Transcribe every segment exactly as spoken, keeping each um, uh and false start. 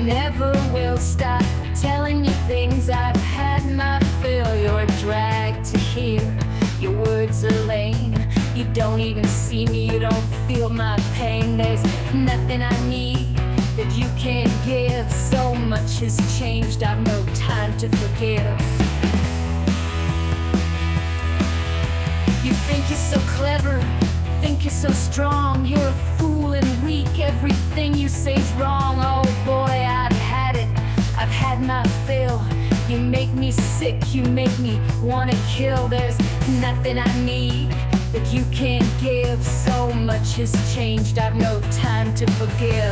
never will stop telling you things I've had my fill. You're dragged to here, your words are lame. You don't even see me, you don't feel my pain. There's nothing I need that you can't give. So much has changed, I've no time to forgive. You think you're so clever, think you're so strong. You're a fool and weak, everything you say's wrong. Oh boy, I've had it, I've had my fill. You make me sick, you make me wanna kill. There's nothing I need that you can't give. So much has changed, I've no time to forgive.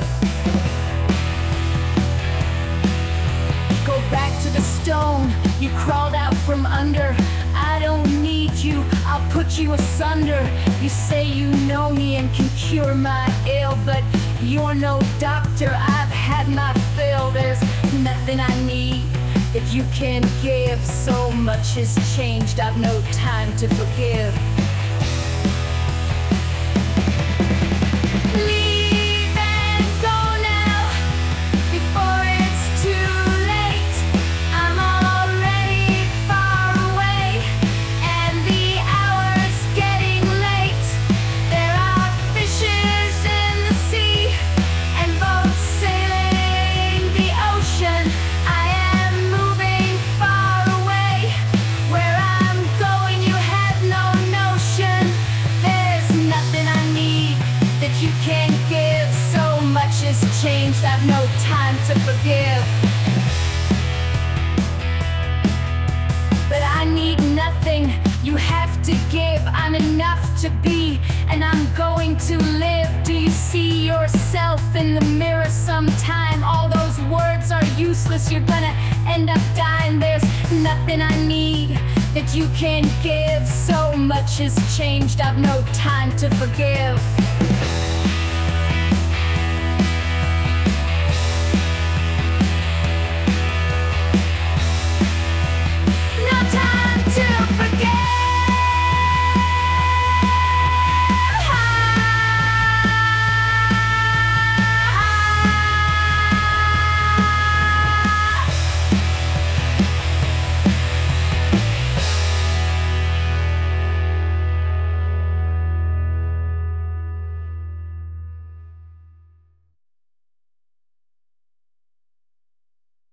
Go back to the stone you crawled out from under. I don't need you, I'll put you asunder. You say you know me and can cure my ill, but you're no doctor, I've had my fill. There's nothing I need that you can't give. So much has changed, I've no time to forgive. Leave and go now, before it's too late. I'm already far away, and the hour's getting late. There are fishes in the sea, and boats sailing the ocean. I am moving far away, where I'm going you have no notion. There's nothing I need that you can't give. So much has changed, I've no time to forgive. But I need nothing you have to give. I'm enough to be, and I'm going to live. Do you see yourself in the mirror sometime? All those words are useless, you're gonna end up dying. There's nothing I need that you can't give. So much has changed, I've no time to forgive.